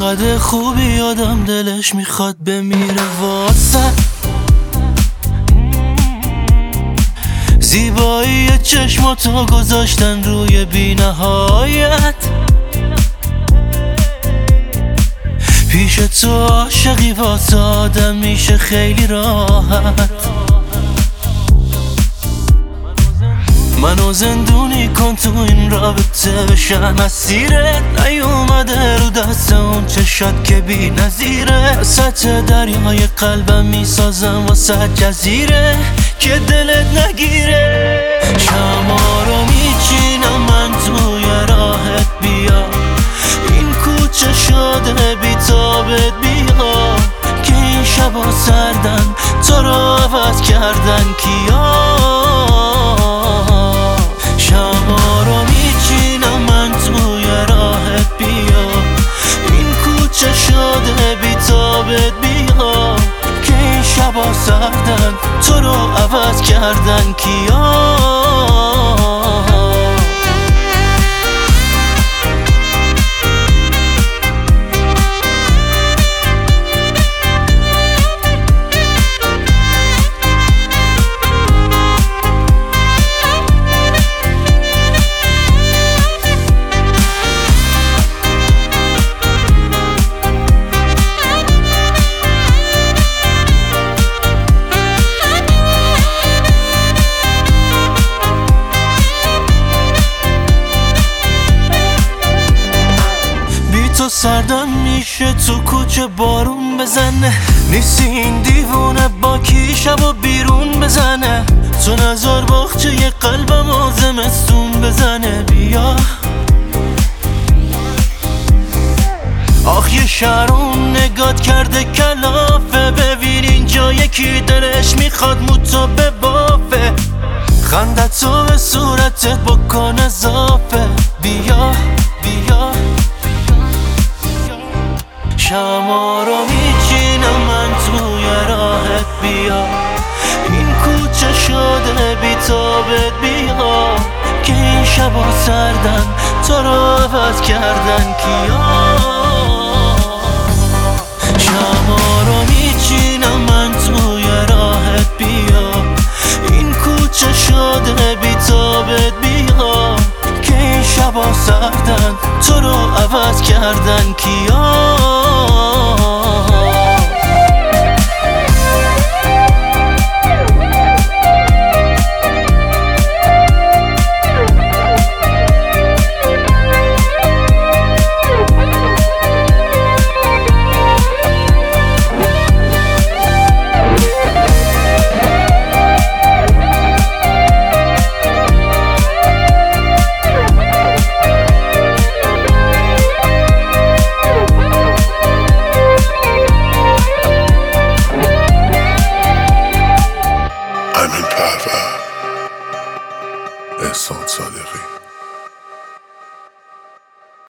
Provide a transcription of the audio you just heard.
چقدر خوبی آدم دلش میخواد بمیره واسه زیبایی چشماتو گذاشتن روی بی‌نهایت. پیش تو عاشقی واسه آدم میشه خیلی راحت. منو زندونی کن تو این رابطه بشم اسیرت. نیومده رو دست اون چشات که بی نظیره. سطح دریای قلبم میسازم واسه جزیره که دلت نگیره. شما رو میچینم من توی راهت بیا. این کوچه شده بی تابت بیا که این شبا سردن تو رو عوض کردن کیا. شما رو میچینم من توی راهت بیا. این کوچه شده بی تابت بیا که این شبا سردن تو رو عوض کردن کیا. تو سردم میشه تو کوچه بارون بزنه. نیستی این دیوونه با کی شبا بیرون بزنه. تو نظر باغچه یه قلبم زمستون بزنه. بیا آخ یه شهرون نگات کرده کلافه. ببین اینجا یکی دلش میخواد موتو ببافه. خندت تو به صورتت بکن اضافه. بیا بیا شما رو میچینم من توی راهت بیا. این کوچه شده بی تابت بیا که این شبا سردن تو رو عوض کردن کیا. شما رو میچینم من توی راهت بیا. این کوچه شده بی تابت بیا که این شبا سردن تو رو عوض کردن کیا.